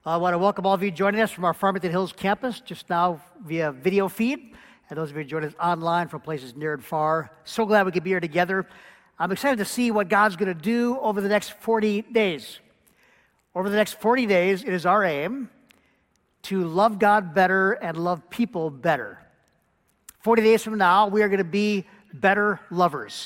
I want to welcome all of you joining us from our Farmington Hills campus, just now via video feed, and those of you joining us online from places near and far. So glad we could be here together. I'm excited to see what God's going to do over the next 40 days. Over the next 40 days, it is our aim to love God better and love people better. 40 days from now, we are going to be better lovers.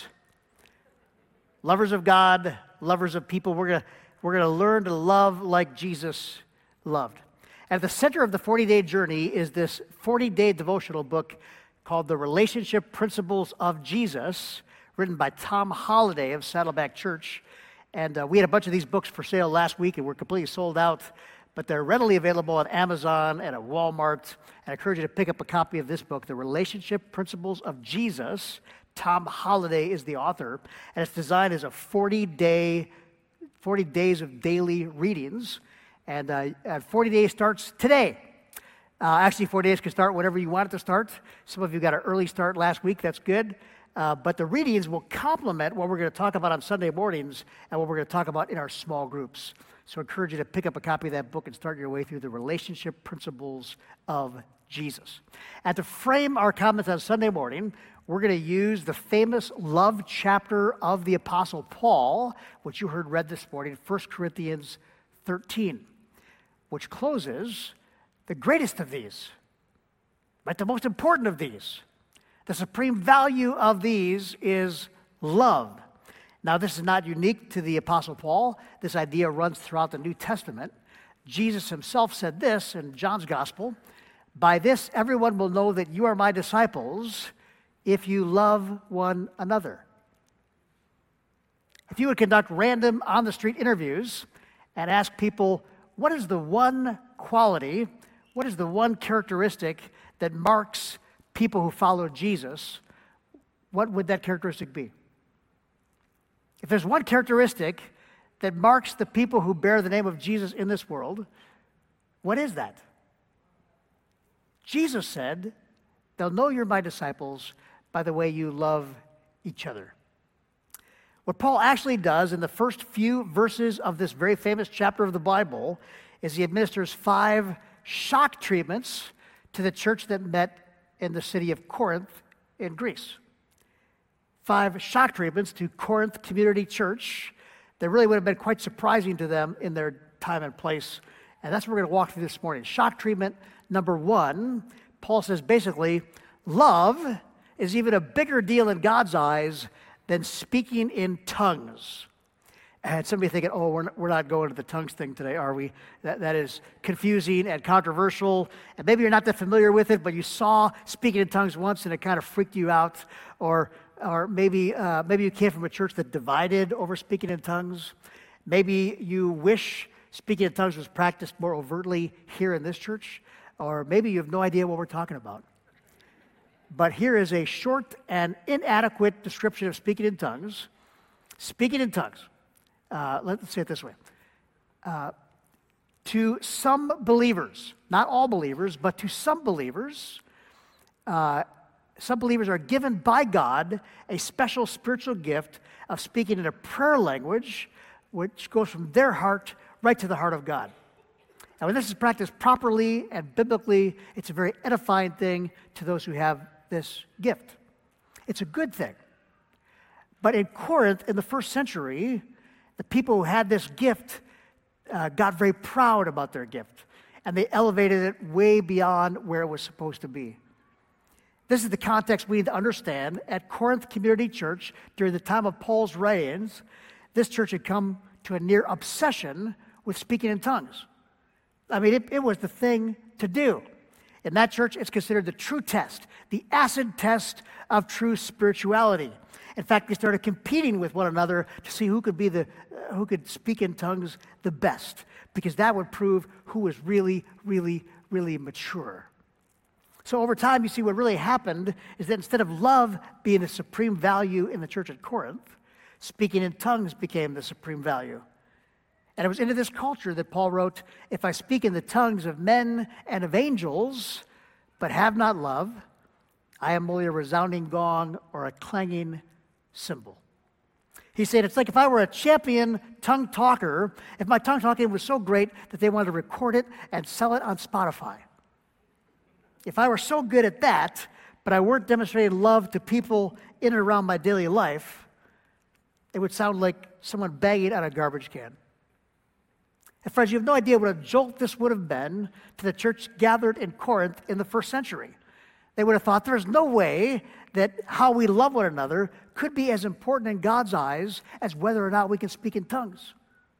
Lovers of God, lovers of people. We're going to learn to love like Jesus loved. At the center of the 40-day journey is this 40-day devotional book called The Relationship Principles of Jesus, written by Tom Holliday of Saddleback Church. And we had a bunch of these books for sale last week, and we're completely sold out. But they're readily available on Amazon and at Walmart. And I encourage you to pick up a copy of this book, The Relationship Principles of Jesus. Tom Holliday is the author, and it's designed as a 40 days of daily readings. And 40 days starts today. Actually, 40 days can start whenever you want it to start. Some of you got an early start last week. That's good. But the readings will complement what we're going to talk about on Sunday mornings and what we're going to talk about in our small groups. So I encourage you to pick up a copy of that book and start your way through the relationship principles of Jesus. And to frame our comments on Sunday morning, we're going to use the famous love chapter of the Apostle Paul, which you heard read this morning, 1 Corinthians 13. Which closes the greatest of these, but the most important of these. The supreme value of these is love. Now, this is not unique to the Apostle Paul. This idea runs throughout the New Testament. Jesus himself said this in John's Gospel, "By this everyone will know that you are my disciples if you love one another." If you would conduct random on-the-street interviews and ask people, what is the one quality, what is the one characteristic that marks people who follow Jesus, what would that characteristic be? If there's one characteristic that marks the people who bear the name of Jesus in this world, what is that? Jesus said, "They'll know you're my disciples by the way you love each other." What Paul actually does in the first few verses of this very famous chapter of the Bible is he administers 5 shock treatments to the church that met in the city of Corinth in Greece. 5 shock treatments to Corinth Community Church that really would have been quite surprising to them in their time and place. And that's what we're going to walk through this morning. Shock treatment number 1, Paul says basically, love is even a bigger deal in God's eyes than speaking in tongues. And somebody thinking, oh, we're not going to the tongues thing today, are we? That is confusing and controversial. And maybe you're not that familiar with it, but you saw speaking in tongues once and it kind of freaked you out. Or maybe you came from a church that divided over speaking in tongues. Maybe you wish speaking in tongues was practiced more overtly here in this church. Or maybe you have no idea what we're talking about. But here is a short and inadequate description of speaking in tongues. Speaking in tongues. Let's say it this way. To some believers, not all believers, but to some believers are given by God a special spiritual gift of speaking in a prayer language which goes from their heart right to the heart of God. And when this is practiced properly and biblically, it's a very edifying thing to those who have this gift. It's a good thing. But in Corinth, in the first century, the people who had this gift got very proud about their gift, and they elevated it way beyond where it was supposed to be. This is the context we need to understand. At Corinth Community Church, during the time of Paul's writings, this church had come to a near obsession with speaking in tongues. I mean, it was the thing to do. In that church, it's considered the true test, the acid test of true spirituality. In fact, they started competing with one another to see who could speak in tongues the best, because that would prove who was really, really, really mature. So over time, you see what really happened is that instead of love being the supreme value in the church at Corinth, speaking in tongues became the supreme value. And it was into this culture that Paul wrote, "If I speak in the tongues of men and of angels, but have not love, I am only a resounding gong or a clanging cymbal." He said, it's like if I were a champion tongue talker, if my tongue talking was so great that they wanted to record it and sell it on Spotify. If I were so good at that, but I weren't demonstrating love to people in and around my daily life, it would sound like someone banging on a garbage can. And friends, you have no idea what a jolt this would have been to the church gathered in Corinth in the first century. They would have thought there's no way that how we love one another could be as important in God's eyes as whether or not we can speak in tongues,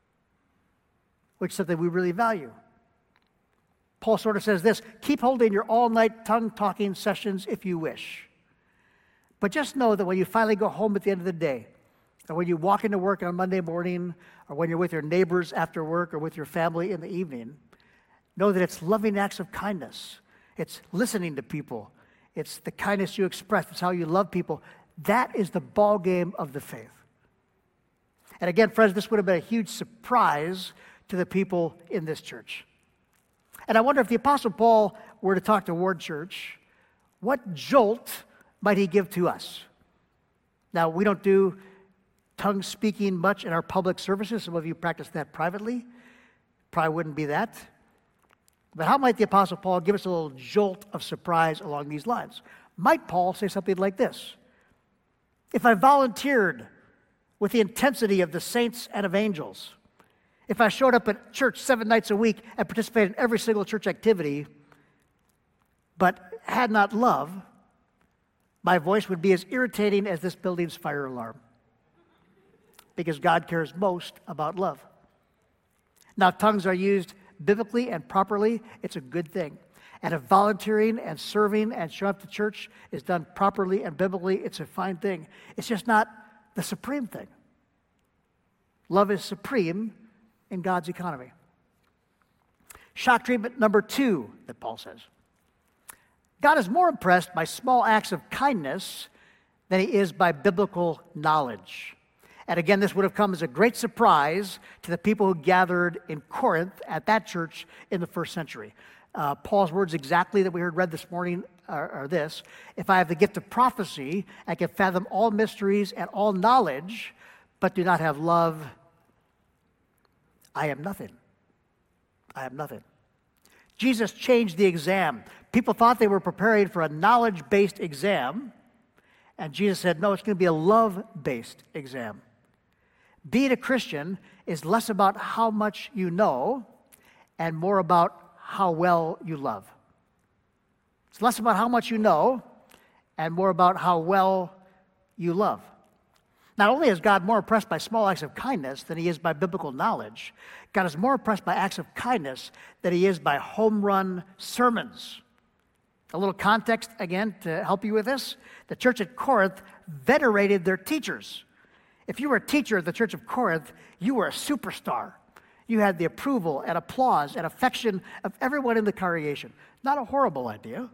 which is something we really value. Paul sort of says this, keep holding your all-night tongue-talking sessions if you wish. But just know that when you finally go home at the end of the day, or when you walk into work on Monday morning, or when you're with your neighbors after work, or with your family in the evening, know that it's loving acts of kindness. It's listening to people. It's the kindness you express. It's how you love people. That is the ball game of the faith. And again, friends, this would have been a huge surprise to the people in this church. And I wonder if the Apostle Paul were to talk to Ward Church, what jolt might he give to us? Now, we don't do tongue speaking much in our public services. Some of you practice that privately. Probably wouldn't be that. But how might the Apostle Paul give us a little jolt of surprise along these lines? Might Paul say something like this? If I volunteered with the intensity of the saints and of angels, if I showed up at church 7 nights a week and participated in every single church activity, but had not love, my voice would be as irritating as this building's fire alarm. Because God cares most about love. Now, tongues are used biblically and properly. It's a good thing. And if volunteering and serving and showing up to church is done properly and biblically, it's a fine thing. It's just not the supreme thing. Love is supreme in God's economy. Shock treatment number 2 that Paul says. God is more impressed by small acts of kindness than he is by biblical knowledge. And again, this would have come as a great surprise to the people who gathered in Corinth at that church in the first century. Paul's words exactly that we heard read this morning are this: if I have the gift of prophecy, I can fathom all mysteries and all knowledge, but do not have love, I am nothing. I am nothing. Jesus changed the exam. People thought they were preparing for a knowledge-based exam, and Jesus said, no, it's going to be a love-based exam. Being a Christian is less about how much you know and more about how well you love. It's less about how much you know and more about how well you love. Not only is God more impressed by small acts of kindness than he is by biblical knowledge, God is more impressed by acts of kindness than he is by home run sermons. A little context, again, to help you with this. The church at Corinth venerated their teachers. If you were a teacher at the church of Corinth, you were a superstar. You had the approval and applause and affection of everyone in the congregation. Not a horrible idea.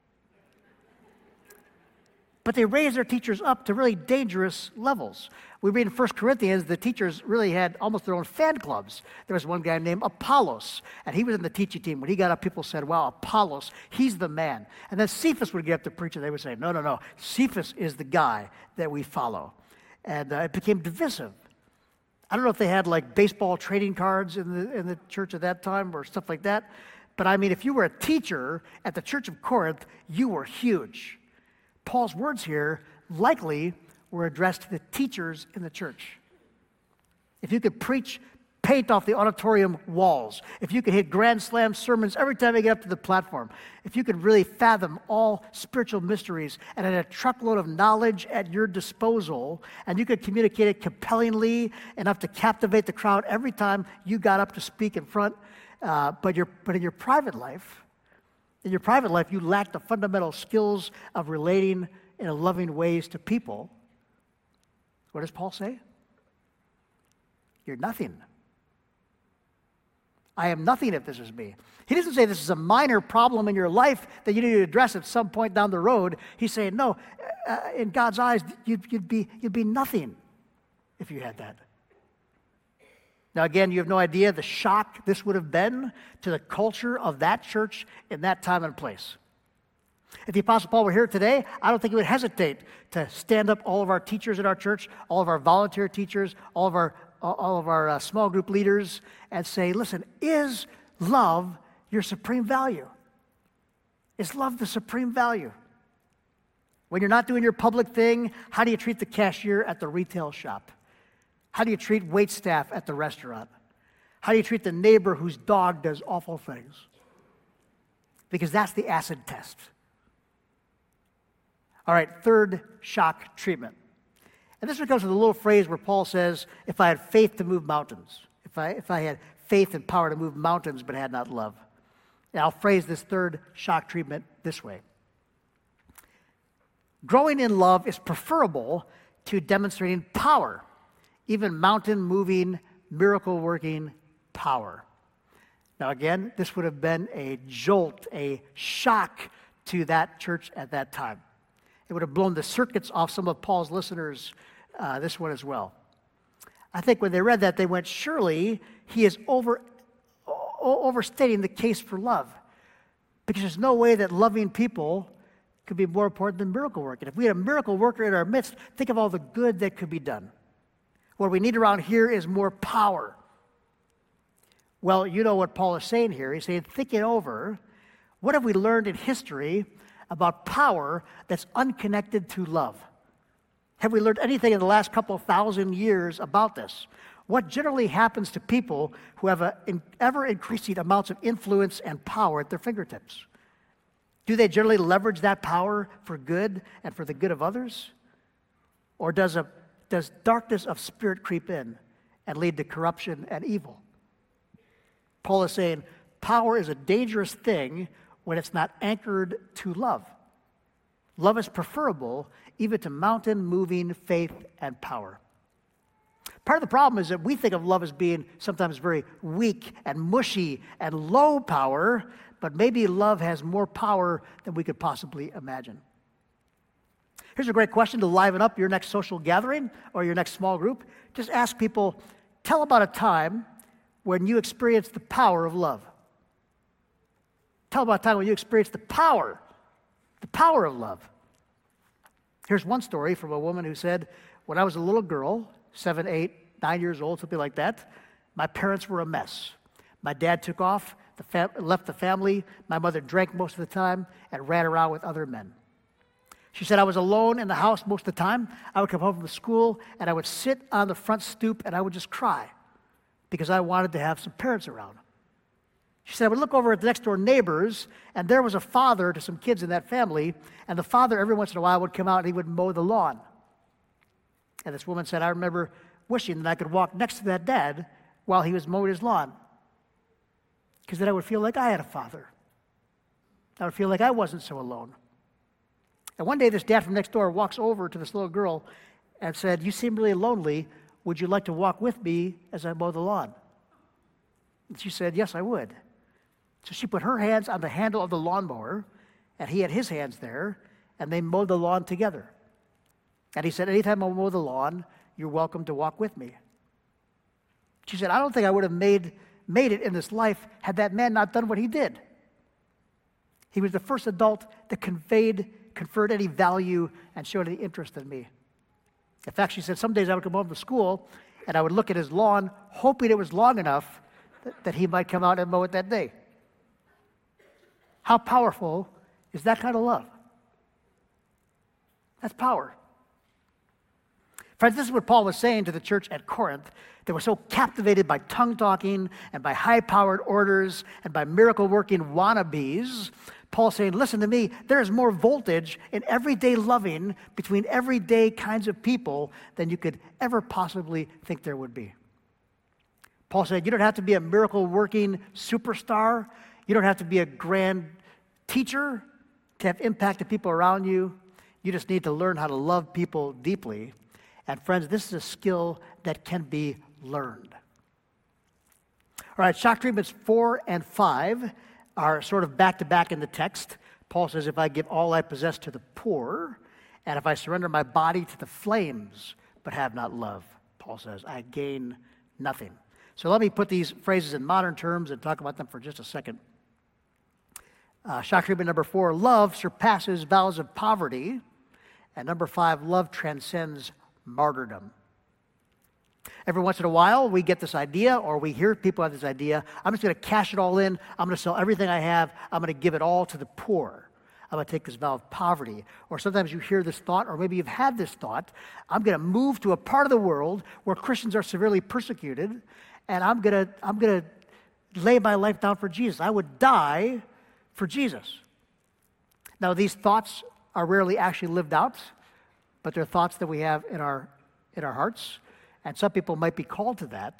But they raised their teachers up to really dangerous levels. We read in 1 Corinthians, the teachers really had almost their own fan clubs. There was one guy named Apollos, and he was in the teaching team. When he got up, people said, wow, Apollos, he's the man. And then Cephas would get up to preach, and they would say, no, Cephas is the guy that we follow. And it became divisive. I don't know if they had like baseball trading cards in the church at that time or stuff like that. But I mean, if you were a teacher at the church of Corinth, you were huge. Paul's words here likely were addressed to the teachers in the church. If you could preach paint off the auditorium walls, if you could hit grand slam sermons every time you get up to the platform, if you could really fathom all spiritual mysteries and had a truckload of knowledge at your disposal, and you could communicate it compellingly enough to captivate the crowd every time you got up to speak in front, but in your private life, you lacked the fundamental skills of relating in a loving ways to people. What does Paul say? You're nothing. I am nothing if this is me. He doesn't say this is a minor problem in your life that you need to address at some point down the road. He's saying, no, in God's eyes, you'd be nothing if you had that. Now, again, you have no idea the shock this would have been to the culture of that church in that time and place. If the Apostle Paul were here today, I don't think he would hesitate to stand up all of our teachers in our church, all of our volunteer teachers, all of our small group leaders, and say, listen, is love your supreme value? Is love the supreme value? When you're not doing your public thing, how do you treat the cashier at the retail shop? How do you treat waitstaff at the restaurant? How do you treat the neighbor whose dog does awful things? Because that's the acid test. All right, third shock treatment. And this becomes with a little phrase where Paul says, if I had faith to move mountains, if I had faith and power to move mountains but had not love. And I'll phrase this third shock treatment this way. Growing in love is preferable to demonstrating power, even mountain-moving, miracle-working power. Now again, this would have been a jolt, a shock to that church at that time. It would have blown the circuits off some of Paul's listeners, this one as well. I think when they read that, they went, surely he is overstating the case for love. Because there's no way that loving people could be more important than miracle working. If we had a miracle worker in our midst, think of all the good that could be done. What we need around here is more power. Well, you know what Paul is saying here. He's saying, think it over. What have we learned in history about power that's unconnected to love? Have we learned anything in the last couple of thousand years about this? What generally happens to people who have ever-increasing amounts of influence and power at their fingertips? Do they generally leverage that power for good and for the good of others? Or does darkness of spirit creep in and lead to corruption and evil? Paul is saying power is a dangerous thing when it's not anchored to love. Love is preferable even to mountain-moving faith and power. Part of the problem is that we think of love as being sometimes very weak and mushy and low power, but maybe love has more power than we could possibly imagine. Here's a great question to liven up your next social gathering or your next small group. Just ask people, tell about a time when you experienced the power of love. Tell about a time when you experienced the power of love. Here's one story from a woman who said, when I was a little girl, 7, 8, 9 years old, something like that, my parents were a mess. My dad took off, left the family. My mother drank most of the time and ran around with other men. She said I was alone in the house most of the time. I would come home from school and I would sit on the front stoop and I would just cry because I wanted to have some parents around. She said I would look over at the next door neighbors and there was a father to some kids in that family, and the father every once in a while would come out and he would mow the lawn. And this woman said, I remember wishing that I could walk next to that dad while he was mowing his lawn, because then I would feel like I had a father. I would feel like I wasn't so alone. And one day this dad from next door walks over to this little girl and said, you seem really lonely. Would you like to walk with me as I mow the lawn? And she said, yes, I would. So she put her hands on the handle of the lawnmower, and he had his hands there, and they mowed the lawn together. And he said, anytime I mow the lawn, you're welcome to walk with me. She said, I don't think I would have made it in this life had that man not done what he did. He was the first adult that conferred any value and showed any interest in me. In fact, she said, some days I would come home from school, and I would look at his lawn, hoping it was long enough that he might come out and mow it that day. How powerful is that kind of love? That's power. Friends, this is what Paul was saying to the church at Corinth. They were so captivated by tongue-talking and by high-powered orders and by miracle-working wannabes. Paul's saying, listen to me, there is more voltage in everyday loving between everyday kinds of people than you could ever possibly think there would be. Paul said, you don't have to be a miracle-working superstar. You don't have to be a grand teacher to have impact to people around you. You just need to learn how to love people deeply. And friends, this is a skill that can be learned. All right, shock treatments 4 and 5 are sort of back-to-back in the text. Paul says, if I give all I possess to the poor, and if I surrender my body to the flames, but have not love, Paul says, I gain nothing. So let me put these phrases in modern terms and talk about them for just a second. Shock treatment number 4, love surpasses vows of poverty. And number 5, love transcends martyrdom. Every once in a while, we get this idea, or we hear people have this idea, I'm just going to cash it all in, I'm going to sell everything I have, I'm going to give it all to the poor. I'm going to take this vow of poverty. Or sometimes you hear this thought, or maybe you've had this thought, I'm going to move to a part of the world where Christians are severely persecuted, and I'm going to lay my life down for Jesus. I would die for Jesus. Now, these thoughts are rarely actually lived out, but they're thoughts that we have in our hearts. And some people might be called to that.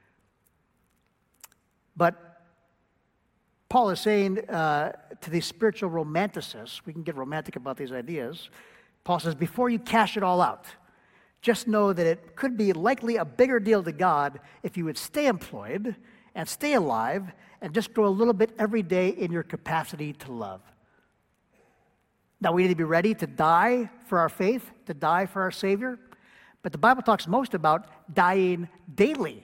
But Paul is saying to these spiritual romanticists, we can get romantic about these ideas. Paul says, before you cash it all out, just know that it could be likely a bigger deal to God if you would stay employed and stay alive and just grow a little bit every day in your capacity to love. Now, we need to be ready to die for our faith, to die for our Savior. But the Bible talks most about dying daily.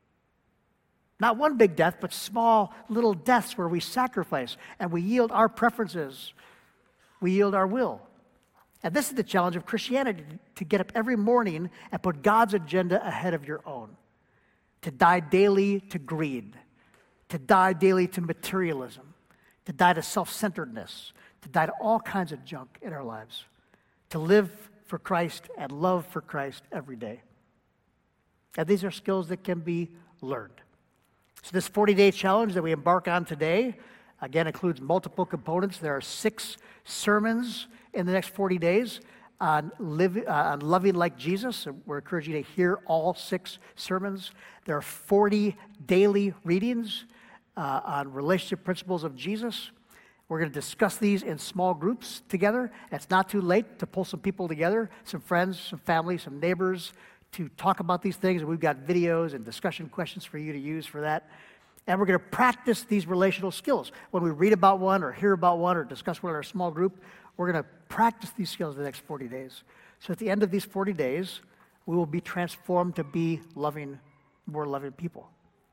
Not one big death, but small little deaths where we sacrifice and we yield our preferences. We yield our will. And this is the challenge of Christianity, to get up every morning and put God's agenda ahead of your own. To die daily to greed. To die daily to materialism. To die to self-centeredness. To die to all kinds of junk in our lives. To live for Christ and love for Christ every day. And these are skills that can be learned. So this 40-day challenge that we embark on today, again, includes multiple components. There are 6 sermons in the next 40 days on loving like Jesus. We're encouraging you to hear all 6 sermons. There are 40 daily readings on relationship principles of Jesus. We're going to discuss these in small groups together. It's not too late to pull some people together, some friends, some family, some neighbors, to talk about these things. And we've got videos and discussion questions for you to use for that. And we're going to practice these relational skills. When we read about one or hear about one or discuss one in our small group, we're going to practice these skills the next 40 days. So at the end of these 40 days, we will be transformed to be more loving people.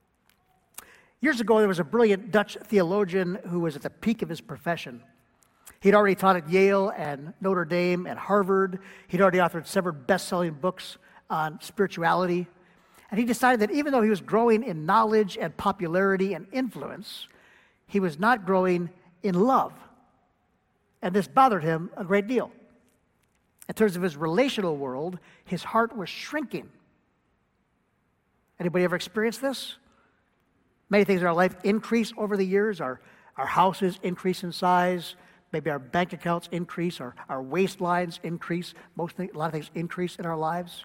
Years ago, there was a brilliant Dutch theologian who was at the peak of his profession. He'd already taught at Yale and Notre Dame and Harvard. He'd already authored several best-selling books on spirituality. And he decided that even though he was growing in knowledge and popularity and influence, he was not growing in love. And this bothered him a great deal. In terms of his relational world, his heart was shrinking. Anybody ever experienced this? Many things in our life increase over the years. Our houses increase in size. Maybe our bank accounts increase. Our waistlines increase. A lot of things increase in our lives.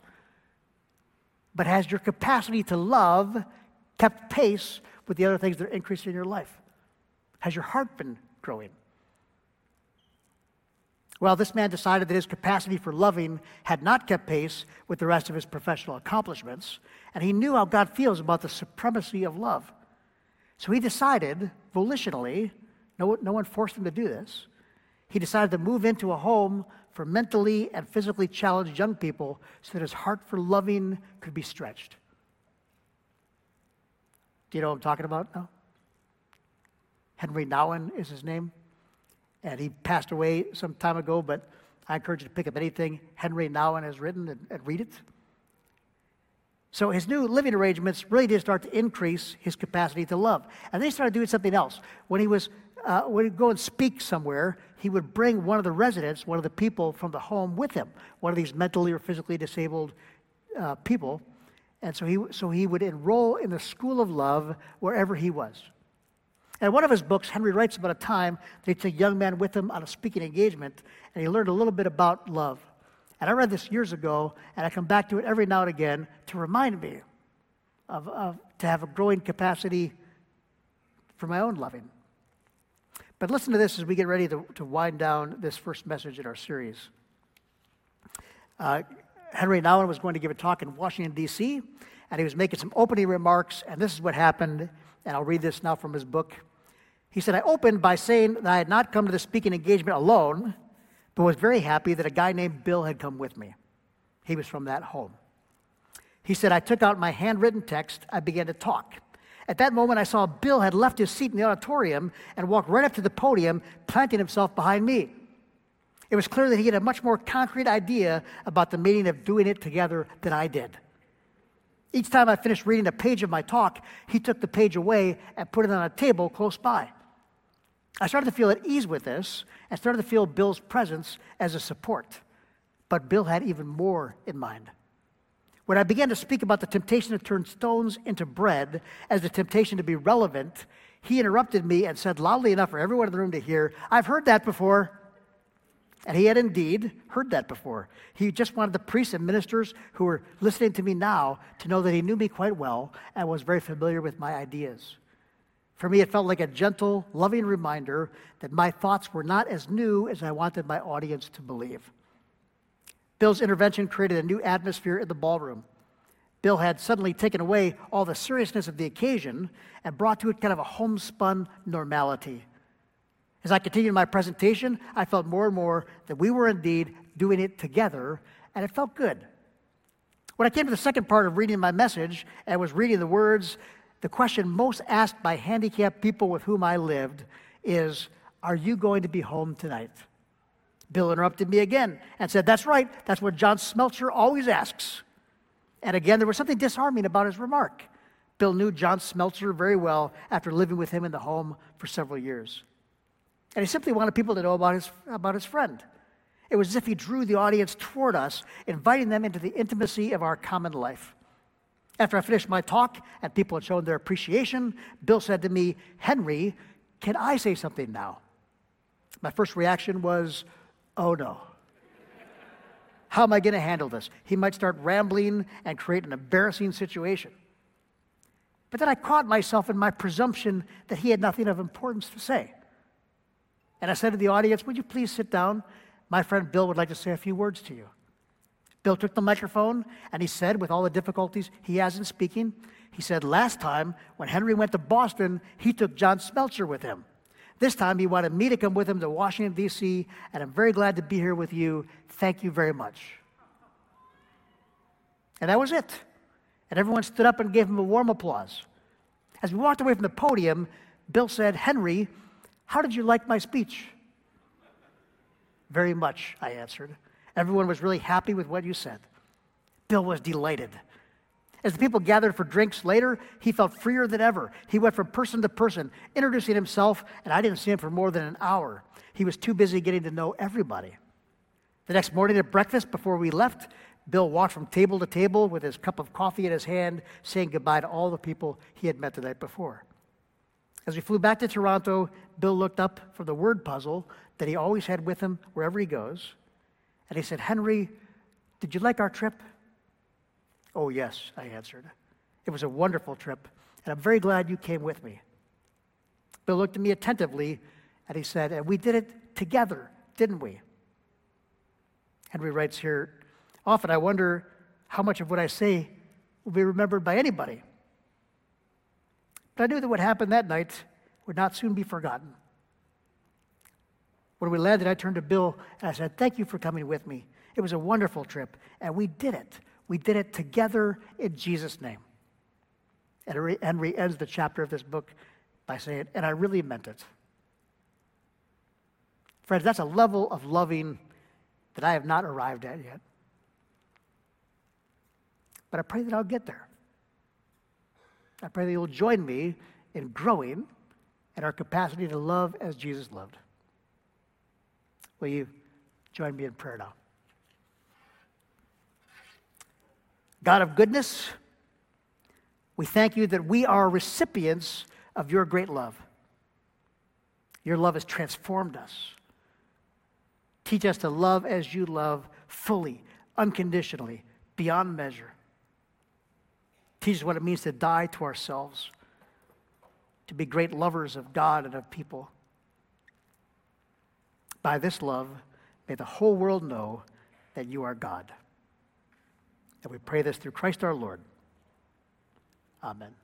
But has your capacity to love kept pace with the other things that are increasing in your life? Has your heart been growing? Well, this man decided that his capacity for loving had not kept pace with the rest of his professional accomplishments, and he knew how God feels about the supremacy of love. So he decided, volitionally, no one forced him to do this, he decided to move into a home for mentally and physically challenged young people so that his heart for loving could be stretched. Do you know what I'm talking about now? Henry Nouwen is his name. And he passed away some time ago, but I encourage you to pick up anything Henry Nouwen has written and read it. So his new living arrangements really did start to increase his capacity to love. And then he started doing something else. When he'd go and speak somewhere, he would bring one of the residents, one of the people from the home with him, one of these mentally or physically disabled people. And so he would enroll in the school of love wherever he was. And in one of his books, Henry writes about a time that he took a young man with him on a speaking engagement, and he learned a little bit about love. And I read this years ago, and I come back to it every now and again to remind me to have a growing capacity for my own loving. But listen to this as we get ready to wind down this first message in our series. Henry Nouwen was going to give a talk in Washington, D.C., and he was making some opening remarks, and this is what happened, and I'll read this now from his book. He said, I opened by saying that I had not come to the speaking engagement alone, but was very happy that a guy named Bill had come with me. He was from that home. He said, I took out my handwritten text, I began to talk, At that moment, I saw Bill had left his seat in the auditorium and walked right up to the podium, planting himself behind me. It was clear that he had a much more concrete idea about the meaning of doing it together than I did. Each time I finished reading a page of my talk, he took the page away and put it on a table close by. I started to feel at ease with this and started to feel Bill's presence as a support. But Bill had even more in mind. When I began to speak about the temptation to turn stones into bread as the temptation to be relevant, he interrupted me and said loudly enough for everyone in the room to hear, "I've heard that before." And he had indeed heard that before. He just wanted the priests and ministers who were listening to me now to know that he knew me quite well and was very familiar with my ideas. For me, it felt like a gentle, loving reminder that my thoughts were not as new as I wanted my audience to believe. Bill's intervention created a new atmosphere in the ballroom. Bill had suddenly taken away all the seriousness of the occasion and brought to it kind of a homespun normality. As I continued my presentation, I felt more and more that we were indeed doing it together, and it felt good. When I came to the second part of reading my message and was reading the words, the question most asked by handicapped people with whom I lived is, "Are you going to be home tonight?" Bill interrupted me again and said, "That's right, that's what John Smeltzer always asks." And again, there was something disarming about his remark. Bill knew John Smeltzer very well after living with him in the home for several years. And he simply wanted people to know about his friend. It was as if he drew the audience toward us, inviting them into the intimacy of our common life. After I finished my talk and people had shown their appreciation, Bill said to me, "Henry, can I say something now?" My first reaction was, "Oh no. How am I going to handle this? He might start rambling and create an embarrassing situation." But then I caught myself in my presumption that he had nothing of importance to say. And I said to the audience, "Would you please sit down? My friend Bill would like to say a few words to you." Bill took the microphone and he said, with all the difficulties he has in speaking, he said, "Last time when Henry went to Boston, he took John Smeltzer with him. This time he wanted me to come with him to Washington, D.C., and I'm very glad to be here with you. Thank you very much." And that was it. And everyone stood up and gave him a warm applause. As we walked away from the podium, Bill said, "Henry, how did you like my speech?" "Very much," I answered. "Everyone was really happy with what you said." Bill was delighted. As the people gathered for drinks later, he felt freer than ever. He went from person to person, introducing himself, and I didn't see him for more than an hour. He was too busy getting to know everybody. The next morning at breakfast, before we left, Bill walked from table to table with his cup of coffee in his hand, saying goodbye to all the people he had met the night before. As we flew back to Toronto, Bill looked up from the word puzzle that he always had with him wherever he goes, and he said, "Henry, did you like our trip?" "Oh, yes," I answered. "It was a wonderful trip, and I'm very glad you came with me." Bill looked at me attentively, and he said, "And we did it together, didn't we?" Henry writes here, "Often I wonder how much of what I say will be remembered by anybody. But I knew that what happened that night would not soon be forgotten. When we landed, I turned to Bill and I said, 'Thank you for coming with me. It was a wonderful trip, and we did it. We did it together in Jesus' name.'" And Henry ends the chapter of this book by saying, "And I really meant it." Friends, that's a level of loving that I have not arrived at yet. But I pray that I'll get there. I pray that you'll join me in growing in our capacity to love as Jesus loved. Will you join me in prayer now? God of goodness, we thank you that we are recipients of your great love. Your love has transformed us. Teach us to love as you love, fully, unconditionally, beyond measure. Teach us what it means to die to ourselves, to be great lovers of God and of people. By this love, may the whole world know that you are God. And we pray this through Christ our Lord. Amen.